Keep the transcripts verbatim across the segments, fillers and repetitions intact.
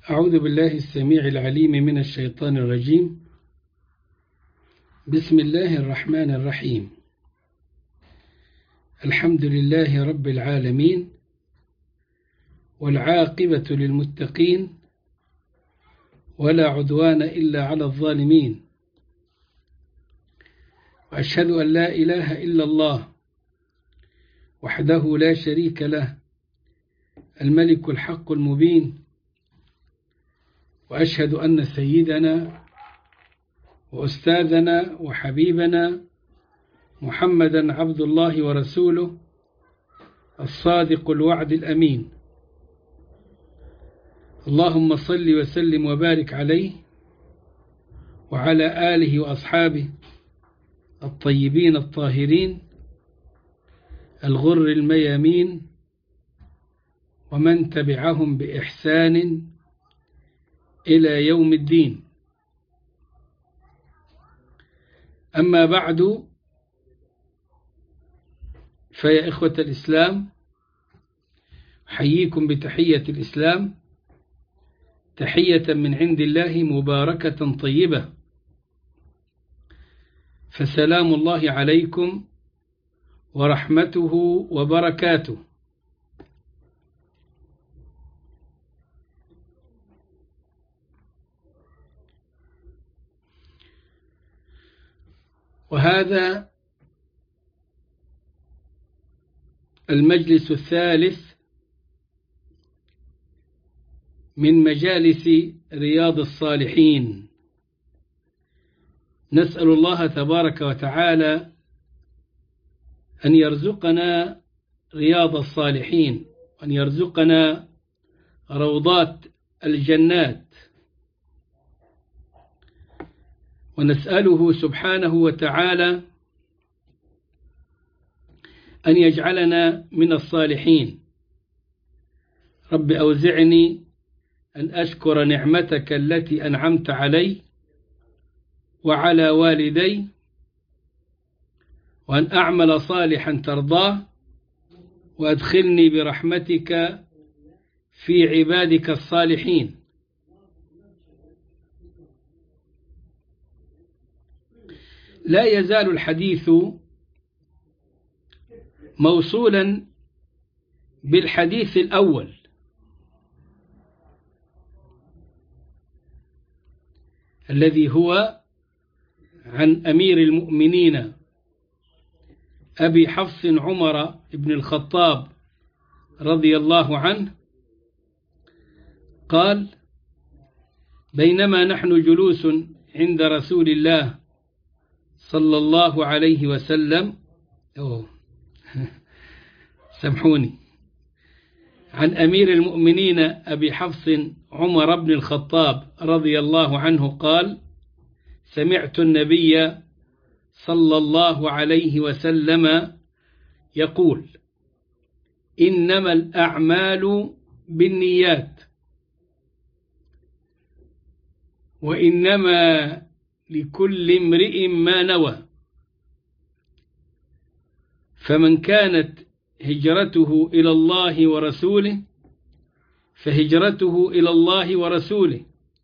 أعوذ بالله السميع العليم من الشيطان الرجيم. بسم الله الرحمن الرحيم. الحمد لله رب العالمين، والعاقبة للمتقين، ولا عدوان إلا على الظالمين، وأشهد أن لا إله إلا الله وحده لا شريك له، الملك الحق المبين، وأشهد أن سيدنا وأستاذنا وحبيبنا محمدا عبد الله ورسوله الصادق الوعد الأمين. اللهم صل وسلم وبارك عليه وعلى آله وأصحابه الطيبين الطاهرين الغر الميامين، ومن تبعهم بإحسان إلى يوم الدين. أما بعد، فيا إخوة الإسلام، أحييكم بتحية الإسلام، تحية من عند الله مباركة طيبة، فسلام الله عليكم ورحمته وبركاته. وهذا المجلس الثالث من مجالس رياض الصالحين. نسأل الله تبارك وتعالى أن يرزقنا رياض الصالحين، وأن يرزقنا روضات الجنات، ونسأله سبحانه وتعالى أن يجعلنا من الصالحين. رب أوزعني أن أشكر نعمتك التي أنعمت علي وعلى والدي، وأن أعمل صالحا ترضاه، وأدخلني برحمتك في عبادك الصالحين. لا يزال الحديث موصولا بالحديث الأول، الذي هو عن أمير المؤمنين أبي حفص عمر بن الخطاب رضي الله عنه قال: بينما نحن جلوس عند رسول الله صلى الله عليه وسلم، أوه سامحوني، عن أمير المؤمنين أبي حفص عمر بن الخطاب رضي الله عنه قال: سمعت النبي صلى الله عليه وسلم يقول: إنما الأعمال بالنيات، وإنما لكل امرئ ما نوى، فمن كانت هجرته إلى الله ورسوله فهجرته إلى الله ورسوله،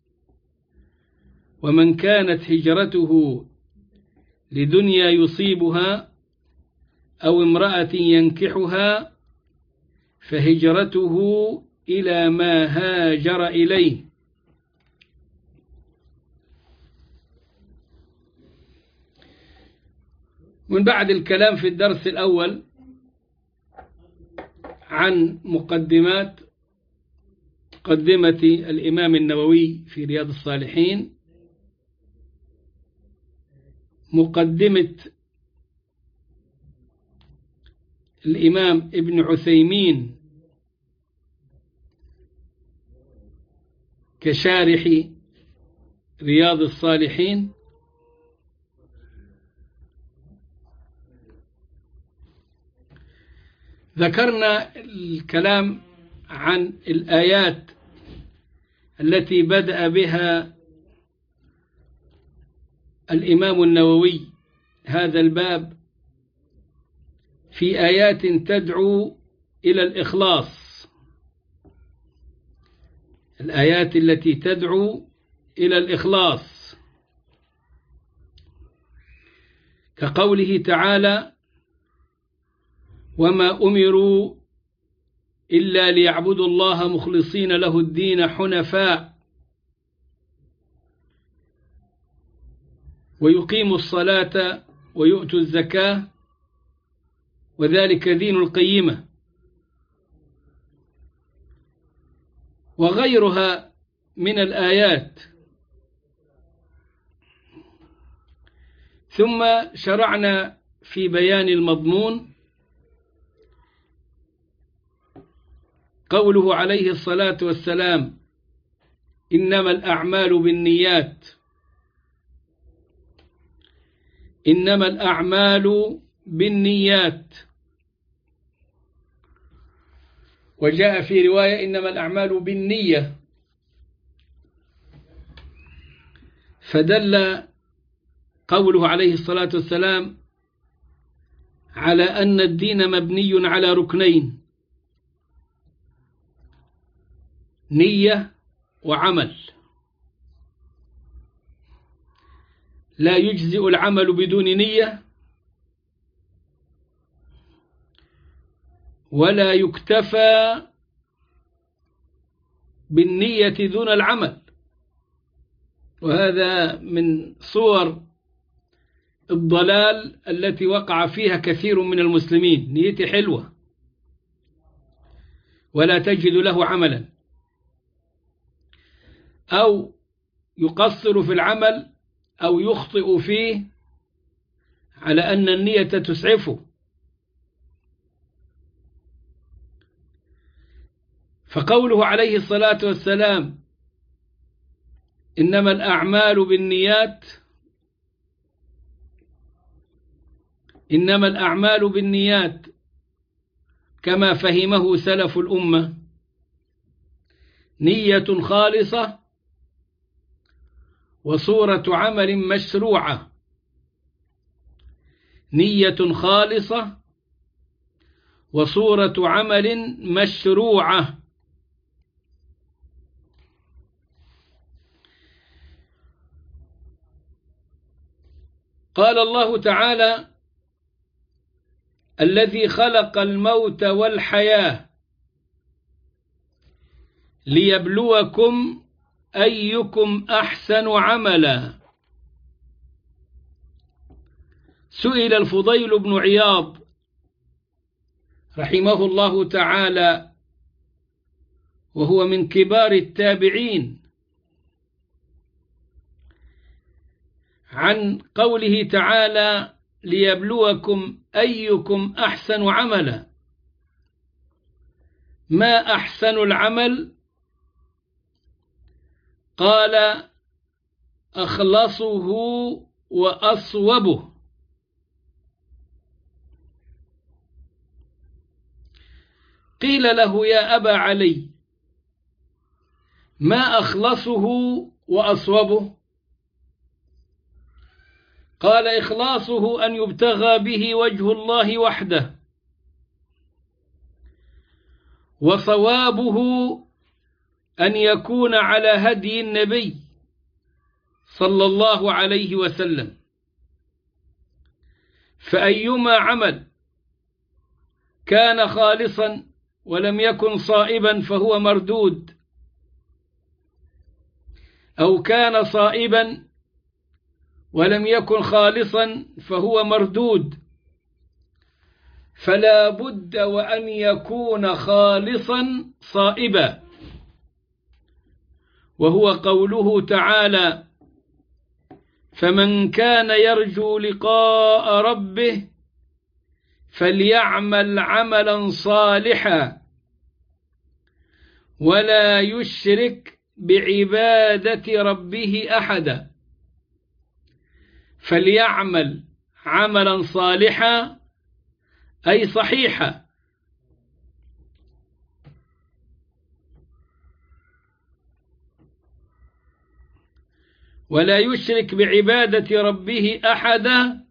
ومن كانت هجرته لدنيا يصيبها أو امرأة ينكحها فهجرته إلى ما هاجر إليه. من بعد الكلام في الدرس الأول عن مقدمات مقدمة الإمام النووي في رياض الصالحين، مقدمة الإمام ابن عثيمين كشارح رياض الصالحين، ذكرنا الكلام عن الآيات التي بدأ بها الإمام النووي هذا الباب، في آيات تدعو إلى الإخلاص، الآيات التي تدعو إلى الإخلاص، كقوله تعالى: وما أمروا إلا ليعبدوا الله مخلصين له الدين حنفاء ويقيموا الصلاة ويؤتوا الزكاة وذلك دين القيمة، وغيرها من الآيات. ثم شرعنا في بيان المضمون. قوله عليه الصلاة والسلام: إنما الأعمال بالنيات، إنما الأعمال بالنيات. وجاء في رواية: إنما الأعمال بالنية. فدل قوله عليه الصلاة والسلام على أن الدين مبني على ركنين: نية وعمل. لا يجزئ العمل بدون نية، ولا يكتفى بالنية دون العمل. وهذا من صور الضلال التي وقع فيها كثير من المسلمين: نيتي حلوة ولا تجد له عملا، أو يقصر في العمل أو يخطئ فيه على أن النية تسعفه. فقوله عليه الصلاة والسلام: إنما الأعمال بالنيات، إنما الأعمال بالنيات كما فهمه سلف الأمة: نية خالصة وصورة عمل مشروعة. نية خالصة وصورة عمل مشروعة. قال الله تعالى: الذي خلق الموت والحياة ليبلوكم أيكم أحسن عملا. سئل الفضيل بن عياض رحمه الله تعالى، وهو من كبار التابعين، عن قوله تعالى: ليبلوكم أيكم أحسن عملا. ما أحسن العمل؟ قال: أخلصه وأصوبه. قيل له: يا أبا علي، ما أخلصه وأصوبه؟ قال: إخلاصه أن يبتغى به وجه الله وحده، وصوابه أن يكون على هدي النبي صلى الله عليه وسلم. فأيما عمل كان خالصا ولم يكن صائبا فهو مردود، أو كان صائبا ولم يكن خالصا فهو مردود. فلا بد وأن يكون خالصا صائبا، وهو قوله تعالى: فمن كان يرجو لقاء ربه فليعمل عملا صالحا ولا يشرك بعبادة ربه أحدا. فليعمل عملا صالحا أي صحيحا، ولا يشرك بعبادة ربه أحدا،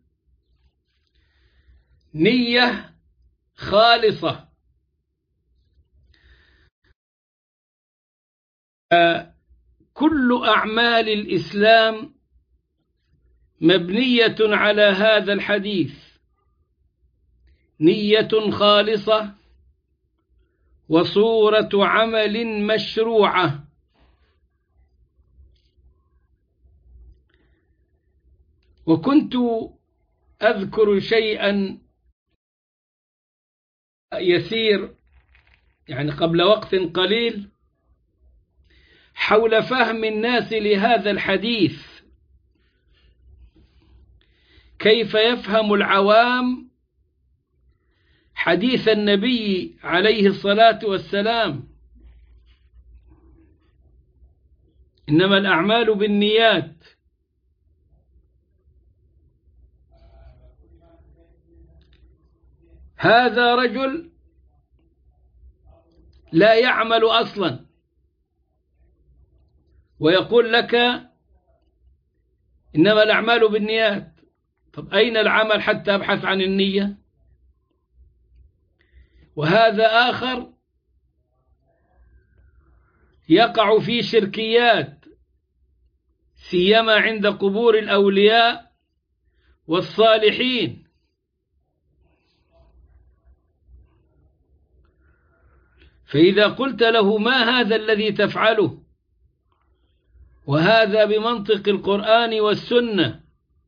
نية خالصة. كل أعمال الإسلام مبنية على هذا الحديث، نية خالصة وصورة عمل مشروعة. وكنت أذكر شيئا يسير يعني قبل وقت قليل حول فهم الناس لهذا الحديث، كيف يفهم العوام حديث النبي عليه الصلاة والسلام: إنما الأعمال بالنيات. هذا رجل لا يعمل أصلا ويقول لك إنما الأعمال بالنيات. طب أين العمل حتى أبحث عن النية؟ وهذا آخر يقع في شركيات، سيما عند قبور الأولياء والصالحين. فإذا قلت له ما هذا الذي تفعله وهذا بمنطق القرآن والسنة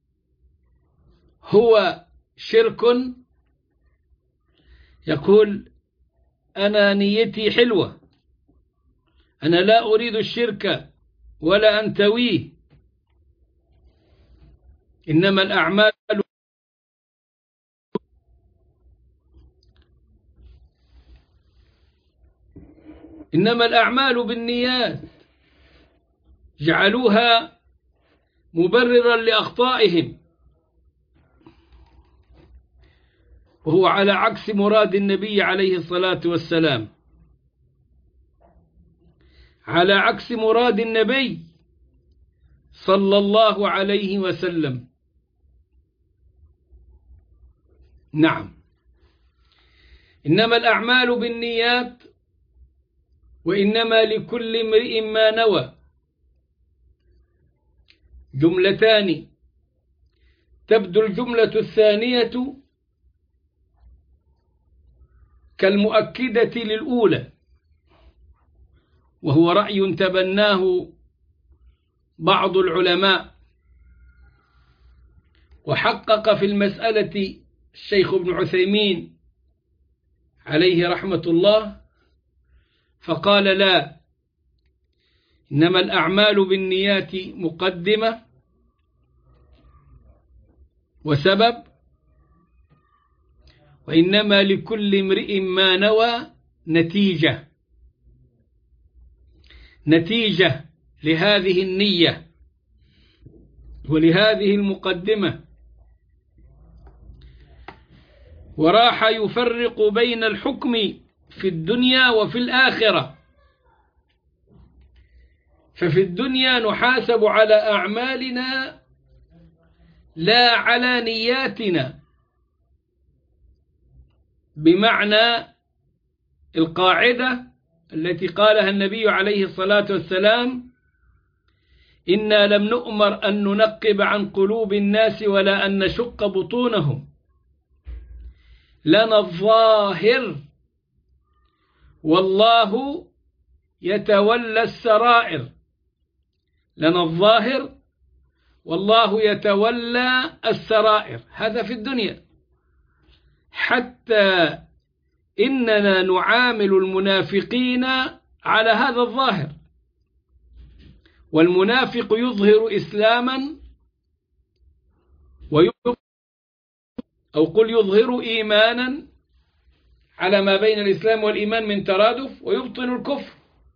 هو شرك، يقول أنا نيتي حلوة، أنا لا أريد الشرك ولا أنتويه، إنما الأعمال إنما الأعمال بالنيات، جعلوها مبررا لأخطائهم، وهو على عكس مراد النبي عليه الصلاة والسلام، على عكس مراد النبي صلى الله عليه وسلم. نعم، إنما الأعمال بالنيات وإنما لكل امرئ ما نوى، جملتان. تبدو الجملة الثانية كالمؤكدة للأولى، وهو رأي تبناه بعض العلماء، وحقق في المسألة الشيخ ابن عثيمين عليه رحمة الله، فقال لا، إنما الأعمال بالنيات مقدمة وسبب، وإنما لكل امرئ ما نوى نتيجة، نتيجة لهذه النية ولهذه المقدمة. وراح يفرق بين الحكم في الدنيا وفي الآخرة. ففي الدنيا نحاسب على أعمالنا لا على نياتنا، بمعنى القاعدة التي قالها النبي عليه الصلاة والسلام: إنا لم نؤمر أن ننقب عن قلوب الناس ولا أن نشق بطونهم، لنا الظاهر والله يتولى السرائر. لنا الظاهر والله يتولى السرائر، هذا في الدنيا. حتى إننا نعامل المنافقين على هذا الظاهر، والمنافق يظهر إسلاما ويظهر أو قل يظهر إيمانا على ما بين الإسلام والإيمان من ترادف، ويبطن الكفر.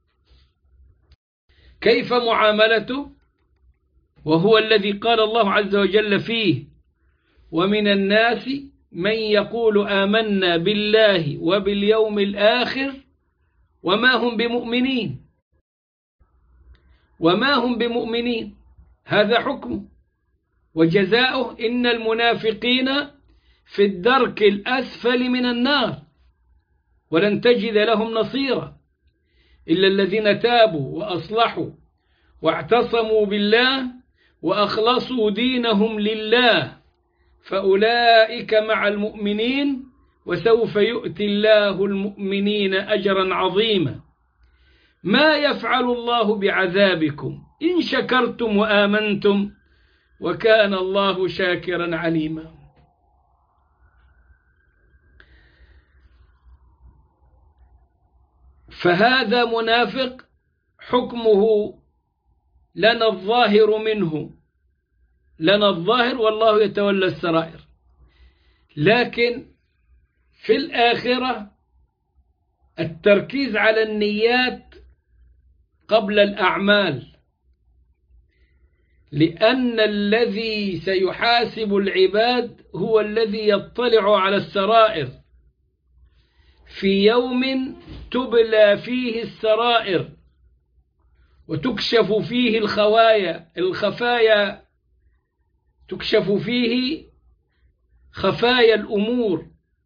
كيف معاملته وهو الذي قال الله عز وجل فيه: ومن الناس من يقول آمنا بالله وباليوم الآخر وما هم بمؤمنين، وما هم بمؤمنين، هذا حكمه وجزاؤه: إن المنافقين في الدرك الأسفل من النار ولن تجد لهم نصيرا. إلا الذين تابوا وأصلحوا واعتصموا بالله وأخلصوا دينهم لله فأولئك مع المؤمنين وسوف يؤتي الله المؤمنين أجرا عظيما. ما يفعل الله بعذابكم إن شكرتم وآمنتم وكان الله شاكرا عليما. فهذا منافق حكمه لنا الظاهر منه، لنا الظاهر والله يتولى السرائر. لكن في الآخرة التركيز على النيات قبل الأعمال، لأن الذي سيحاسب العباد هو الذي يطلع على السرائر في يوم تبلى فيه السرائر وتكشف فيه الخوايا الخفايا تكشف فيه خفايا الأمور،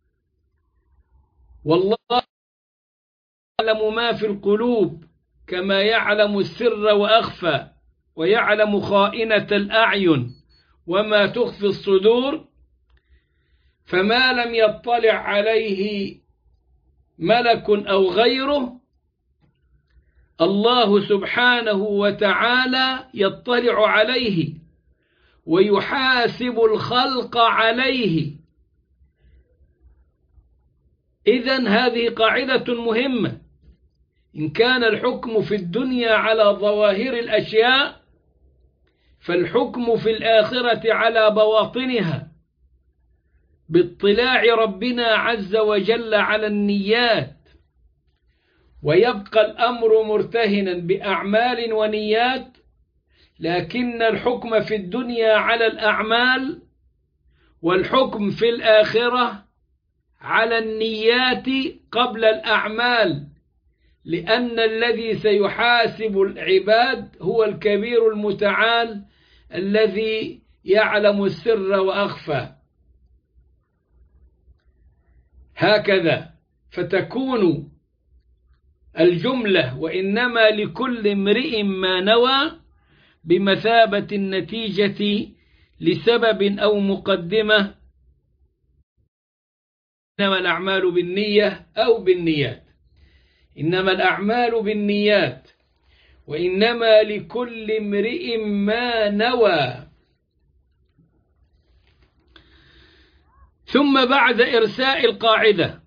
والله يعلم ما في القلوب كما يعلم السر وأخفى ويعلم خائنة الأعين وما تخفي الصدور. فما لم يطلع عليه ملك أو غيره الله سبحانه وتعالى يطلع عليه ويحاسب الخلق عليه. إذن هذه قاعدة مهمة. إن كان الحكم في الدنيا على ظواهر الأشياء فالحكم في الآخرة على بواطنها باطلاع ربنا عز وجل على النيات. ويبقى الأمر مرتهنا بأعمال ونيات، لكن الحكم في الدنيا على الأعمال والحكم في الآخرة على النيات قبل الأعمال، لأن الذي سيحاسب العباد هو الكبير المتعال الذي يعلم السر وأخفى. هكذا فتكون الجملة وإنما لكل امرئ ما نوى بمثابة النتيجة لسبب أو مقدمة، إنما الأعمال بالنية أو بالنيات، إنما الأعمال بالنيات وإنما لكل امرئ ما نوى. ثم بعد إرساء القاعدة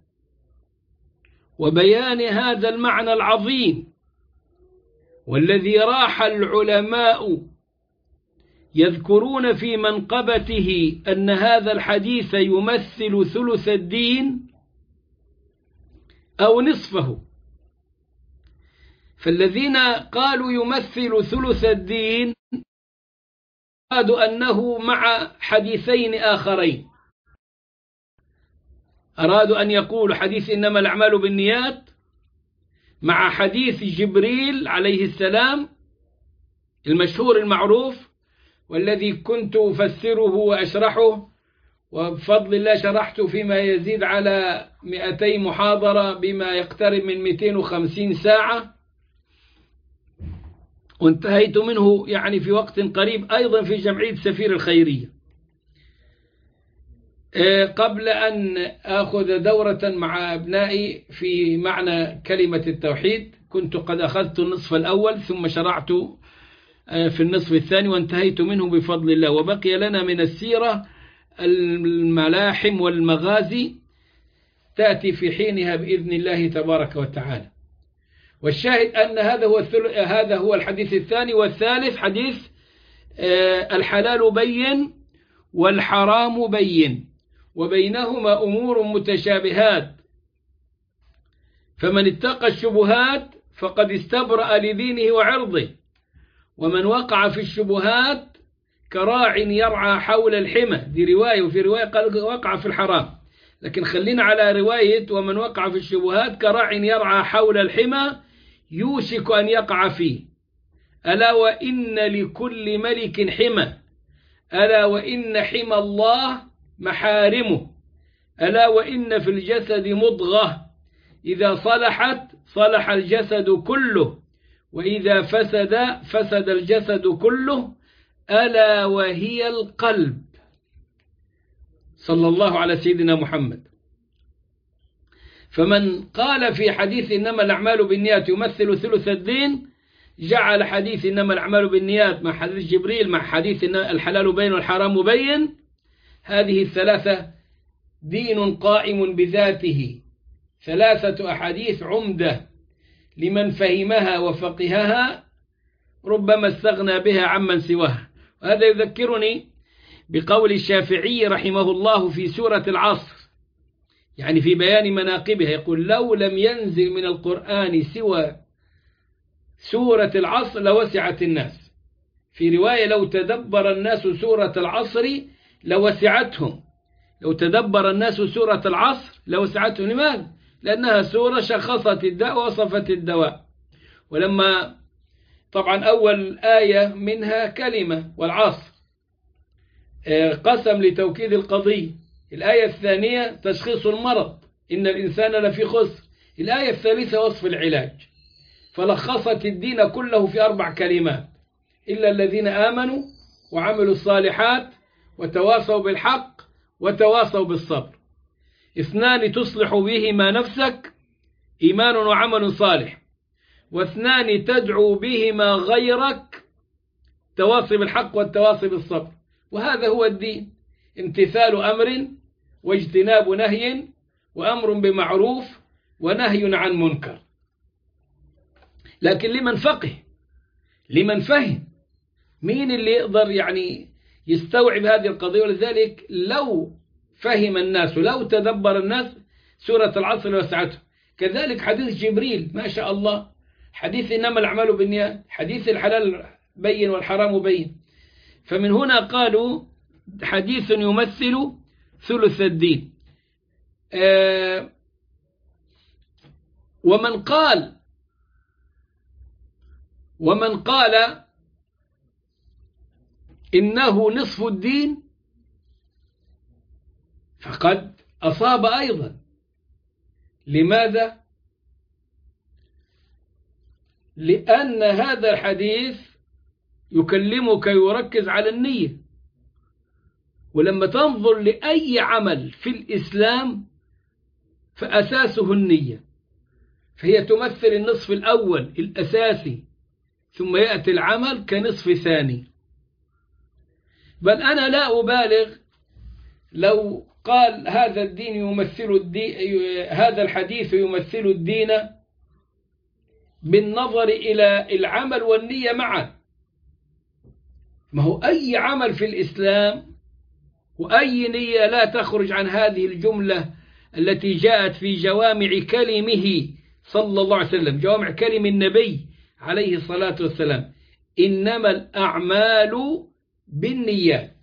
وبيان هذا المعنى العظيم والذي راح العلماء يذكرون في منقبته أن هذا الحديث يمثل ثلث الدين أو نصفه، فالذين قالوا يمثل ثلث الدين أرادوا أنه مع حديثين آخرين، أرادوا أن يقولوا حديث إنما الأعمال بالنيات مع حديث جبريل عليه السلام المشهور المعروف والذي كنت أفسره وأشرحه، وبفضل الله شرحت فيما يزيد على مئتي محاضرة بما يقترب من مئتين وخمسين ساعة، وانتهيت منه يعني في وقت قريب أيضا في جمعية سفير الخيرية. قبل أن أخذ دورة مع أبنائي في معنى كلمة التوحيد كنت قد أخذت النصف الأول ثم شرعت في النصف الثاني وانتهيت منه بفضل الله، وبقي لنا من السيرة الملاحم والمغازي تأتي في حينها بإذن الله تبارك وتعالى. والشاهد أن هذا هو هذا هو الحديث الثاني. والثالث حديث الحلال بين والحرام بين وبينهما أمور متشابهات، فمن اتقى الشبهات فقد استبرأ لدينه وعرضه، ومن وقع في الشبهات كراع يرعى حول الحمى، دي رواية، وفي رواية قال وقع في الحرام، لكن خلينا على رواية ومن وقع في الشبهات كراع يرعى حول الحمى يوشك أن يقع فيه. ألا وإن لكل ملك حمى، ألا وإن حمى الله محارمه، ألا وإن في الجسد مضغة إذا صلحت صلح الجسد كله وإذا فسد فسد الجسد كله ألا وهي القلب. صلى الله على سيدنا محمد. فمن قال في حديث إنما الأعمال بالنيات يمثل ثلث الدين جعل حديث إنما الأعمال بالنيات مع حديث جبريل مع حديث الحلال بين والحرام بين، هذه الثلاثة دين قائم بذاته، ثلاثة أحاديث عمدة لمن فهمها وفقهها ربما استغنى بها عمن سواها. وهذا يذكرني بقول الشافعي رحمه الله في سورة العصر، يعني في بيان مناقبها، يقول لو لم ينزل من القرآن سوى سورة العصر لوسعت الناس. في رواية لو تدبر الناس سورة العصر لوسعتهم، لو تدبر الناس سورة العصر لوسعتهم. لماذا؟ لأنها سورة شخصت الداء ووصفت الدواء. ولما طبعا أول آية منها كلمة والعصر قسم لتوكيد القضية، الآية الثانية تشخيص المرض إن الإنسان لفي خسر، الآية الثالثة وصف العلاج، فلخصت الدين كله في أربع كلمات: إلا الذين آمنوا وعملوا الصالحات وتواصوا بالحق وتواصوا بالصبر. اثنان تصلح بهما نفسك، إيمان وعمل صالح، واثنان تدعو بهما غيرك، تواصي بالحق والتواصي بالصبر. وهذا هو الدين، امتثال أمر واجتناب نهي وأمر بمعروف ونهي عن منكر. لكن لمن فقه، لمن فهم، مين اللي يقدر يعني يستوعب هذه القضية؟ ولذلك لو فهم الناس لو تدبر الناس سورة العصر وسعته. كذلك حديث جبريل ما شاء الله، حديث إنما الأعمال بالنيات، حديث الحلال بين والحرام بين. فمن هنا قالوا حديث يمثل ثلث الدين. آه ومن قال ومن قال إنه نصف الدين فقد أصاب أيضا. لماذا؟ لأن هذا الحديث يكلمك يركز على النية، ولما تنظر لأي عمل في الإسلام فأساسه النية، فهي تمثل النصف الأول الأساسي، ثم يأتي العمل كنصف ثاني. بل أنا لا أبالغ لو قال هذا الدين يمثل الدين، هذا الحديث يمثل الدين بالنظر إلى العمل والنية معا. ما هو أي عمل في الإسلام وأي نية لا تخرج عن هذه الجملة التي جاءت في جوامع كلمه صلى الله عليه وسلم، جوامع كلم النبي عليه الصلاة والسلام: إنما الأعمال بالنيات.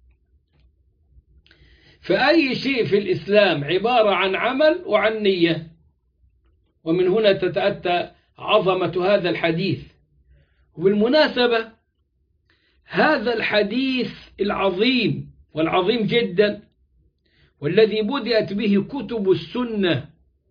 فأي شيء في الإسلام عبارة عن عمل وعن نية. ومن هنا تتأتى عظمة هذا الحديث. وبالمناسبة هذا الحديث العظيم والعظيم جدا، والذي بدأت به كتب السنة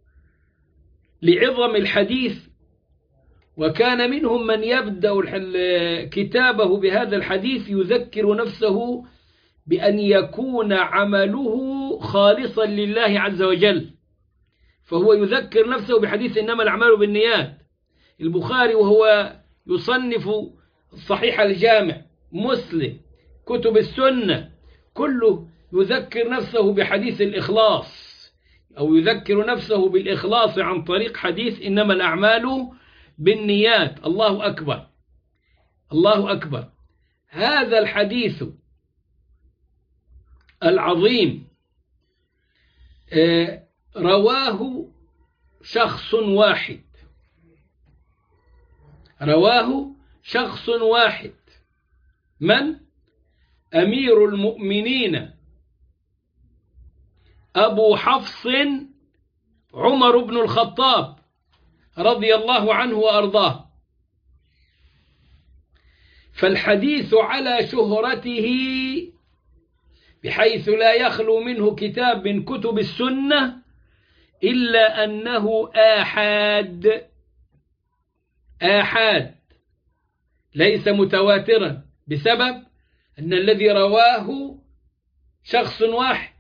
لعظم الحديث، وكان منهم من يبدأ كتابه بهذا الحديث يذكر نفسه بأن يكون عمله خالصا لله عز وجل، فهو يذكر نفسه بحديث إنما الأعمال بالنيات. البخاري وهو يصنف الصحيح الجامع، مسلم، كتب السنة، كله يذكر نفسه بحديث الإخلاص، أو يذكر نفسه بالإخلاص عن طريق حديث إنما الأعمال بالنيات. الله أكبر، الله أكبر. هذا الحديث العظيم رواه شخص واحد، رواه شخص واحد. من؟ أمير المؤمنين أبو حفص عمر بن الخطاب رضي الله عنه وأرضاه. فالحديث على شهرته بحيث لا يخلو منه كتاب من كتب السنة إلا أنه آحاد، آحاد ليس متواترا، بسبب أن الذي رواه شخص واحد.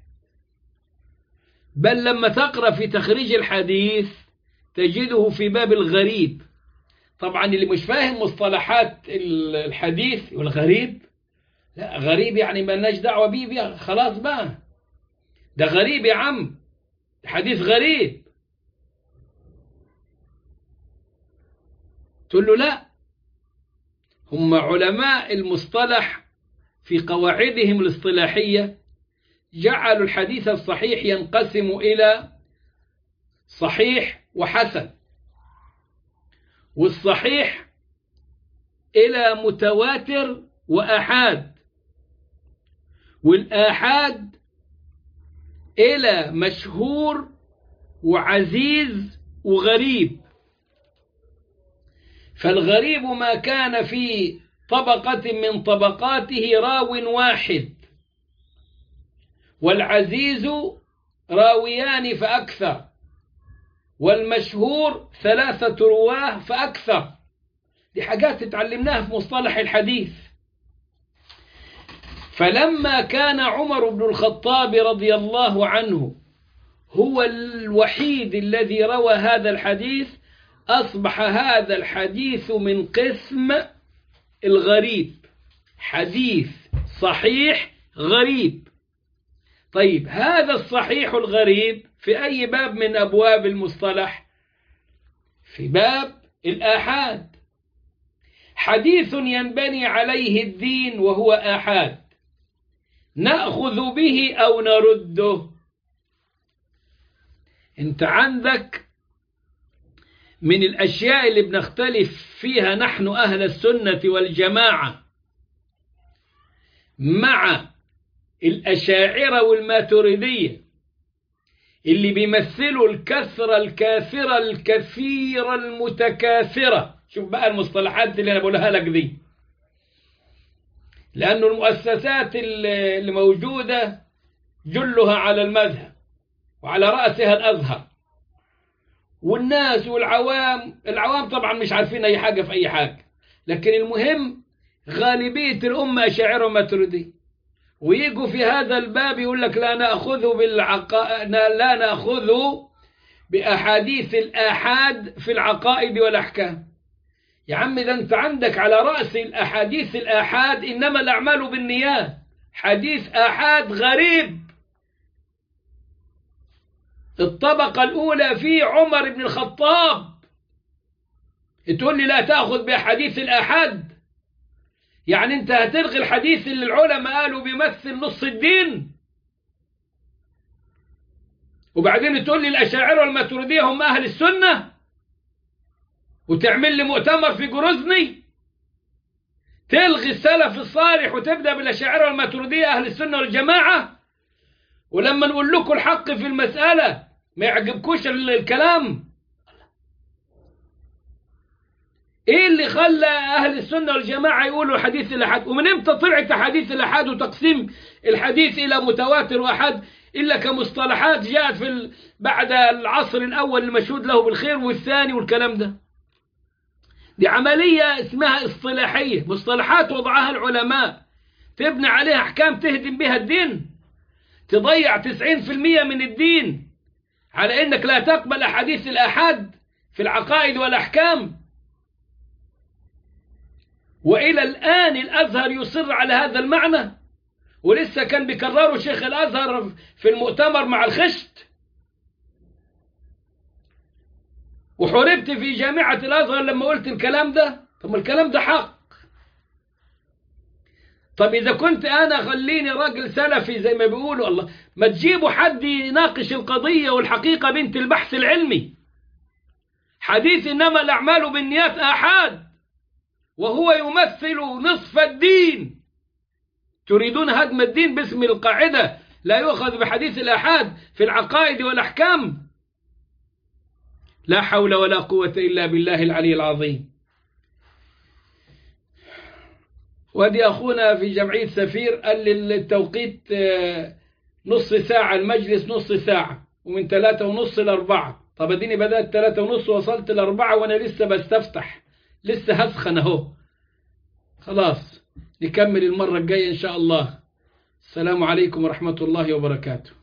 بل لما تقرأ في تخريج الحديث تجده في باب الغريب. طبعا اللي مش فاهم مصطلحات الحديث والغريب، لا غريب يعني ما لناش دعوة بيه, بيه خلاص بقى، ده غريب يا عم، حديث غريب. تقول له لا، هم علماء المصطلح في قواعدهم الاصطلاحية جعلوا الحديث الصحيح ينقسم إلى صحيح وحسن، والصحيح إلى متواتر وآحاد، والآحاد إلى مشهور وعزيز وغريب. فالغريب ما كان في طبقة من طبقاته راو واحد، والعزيز راويان فأكثر، والمشهور ثلاثة رواه فأكثر. دي حاجات تتعلمناها في مصطلح الحديث. فلما كان عمر بن الخطاب رضي الله عنه هو الوحيد الذي روى هذا الحديث، أصبح هذا الحديث من قسم الغريب، حديث صحيح غريب. طيب هذا الصحيح الغريب في أي باب من أبواب المصطلح؟ في باب الآحاد. حديث ينبني عليه الدين وهو آحاد، نأخذ به أو نرده. انت عندك من الأشياء اللي بنختلف فيها نحن أهل السنة والجماعة مع الأشاعرة والماتريدية اللي بيمثلوا الكثرة الكاثرة الكثيرة المتكاثرة. شوف بقى المصطلحات اللي أنا بقولها لك دي، لأن المؤسسات اللي موجودة جلها على المذهب وعلى رأسها الأزهر، والناس والعوام، العوام طبعا مش عارفين أي حاجة في أي حاجة، لكن المهم غالبية الأمة أشاعرة وماتريدية، ويجوا في هذا الباب يقول لك لا نأخذ بالعقا... لا نأخذ بأحاديث الآحاد في العقائد والأحكام. يا عم ده أنت عندك على رأس الأحاديث الآحاد إنما الأعمال بالنيات، حديث آحاد غريب. الطبقة الأولى في عمر بن الخطاب، تقول لي لا تأخذ بأحاديث الآحاد؟ يعني أنت هتلغي الحديث اللي العلماء قالوا بيمثل نص الدين، وبعدين تقول لي الأشاعرة والماتريدية هم أهل السنة، وتعمل لي مؤتمر في جروزني تلغي السلف الصالح وتبدأ بالأشاعرة والماتريدية أهل السنة والجماعة؟ ولما نقول لكم الحق في المسألة ما يعجبكوش الكلام. ايه اللي خلى اهل السنة والجماعة يقولوا حديث الأحاد؟ ومن امتى طلعت حديث الأحاد وتقسيم الحديث الى متواتر واحاد الا كمصطلحات جاءت في ال... بعد العصر الاول المشهود له بالخير والثاني والكلام ده؟ دي عملية اسمها اصطلاحية، مصطلحات وضعها العلماء تبني عليها احكام تهدم بها الدين، تضيع تسعين في المئة من الدين على انك لا تقبل احاديث الآحاد في العقائد والاحكام. وإلى الآن الأزهر يصر على هذا المعنى، ولسه كان بيكرروا شيخ الأزهر في المؤتمر مع الخشت. وحربت في جامعة الأزهر لما قلت الكلام ده. طب الكلام ده حق. طب إذا كنت أنا خليني راجل سلفي زي ما بيقولوا، الله ما تجيبوا حد يناقش القضية والحقيقة بنت البحث العلمي. حديث إنما الأعمال بالنيات آحاد وهو يمثل نصف الدين، تريدون هدم الدين باسم القاعدة لا يؤخذ بحديث الآحاد في العقائد والأحكام؟ لا حول ولا قوة إلا بالله العلي العظيم. ودي أخونا في جمعية سفير قال لي التوقيت نص ساعة، المجلس نص ساعة، ومن ثلاثة ونص لأربعة. طب اديني بدأت ثلاثة ونص وصلت لأربعة وأنا لسه بستفتح، لسه هسخن أهو. خلاص نكمل المرة الجاية إن شاء الله. السلام عليكم ورحمة الله وبركاته.